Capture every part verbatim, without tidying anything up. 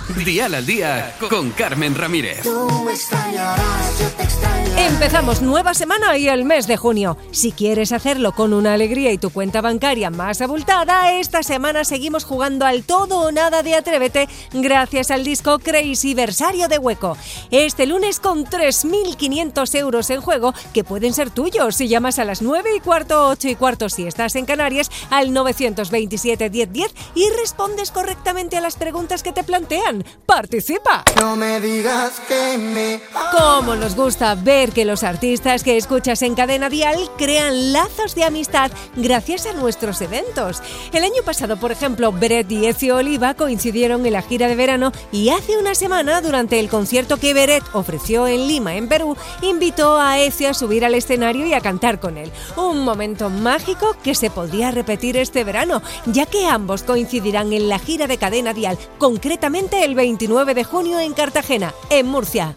Dial al Día con Carmen Ramírez. Tú me extrañarás, yo te extrañaré. Empezamos nueva semana y el mes de junio. Si quieres hacerlo con una alegría y tu cuenta bancaria más abultada, esta semana seguimos jugando al todo o nada de Atrévete gracias al disco Crazy Versario de Hueco. Este lunes con tres mil quinientos euros en juego que pueden ser tuyos si llamas a las nueve y cuarto, ocho y cuarto si estás en Canarias al nueve dos siete, diez, diez y respondes correctamente a las preguntas que te plantean. ¡Participa! No me digas que me... Cómo nos gusta ver que los artistas que escuchas en Cadena Dial crean lazos de amistad gracias a nuestros eventos. El año pasado, por ejemplo, Beret y Ezio Oliva coincidieron en la gira de verano y hace una semana, durante el concierto que Beret ofreció en Lima, en Perú, invitó a Ezio a subir al escenario y a cantar con él. Un momento mágico que se podría repetir este verano, ya que ambos coincidirán en la gira de Cadena Dial, concretamente el veintinueve de junio en Cartagena, en Murcia.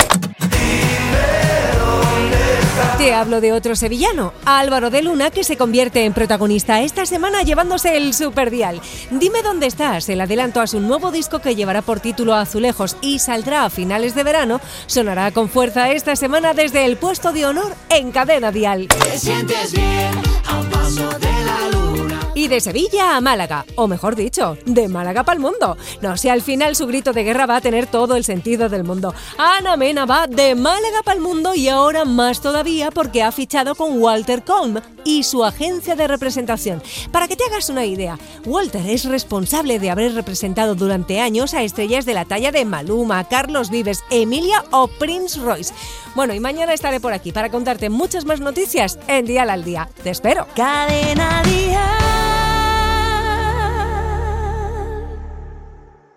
Te hablo de otro sevillano, Álvaro de Luna, que se convierte en protagonista esta semana llevándose el Superdial. Dime dónde estás, el adelanto a su nuevo disco que llevará por título Azulejos y saldrá a finales de verano, sonará con fuerza esta semana desde el puesto de honor en Cadena Dial. Te sientes bien a un paso de la luna. Y de Sevilla a Málaga, o mejor dicho, de Málaga para el mundo. No sé, al final su grito de guerra va a tener todo el sentido del mundo. Ana Mena va de Málaga para el mundo y ahora más todavía porque ha fichado con Walter Colm y su agencia de representación. Para que te hagas una idea, Walter es responsable de haber representado durante años a estrellas de la talla de Maluma, Carlos Vives, Emilia o Prince Royce. Bueno, y mañana estaré por aquí para contarte muchas más noticias en Dial al Día. Te espero. Cadena Dial.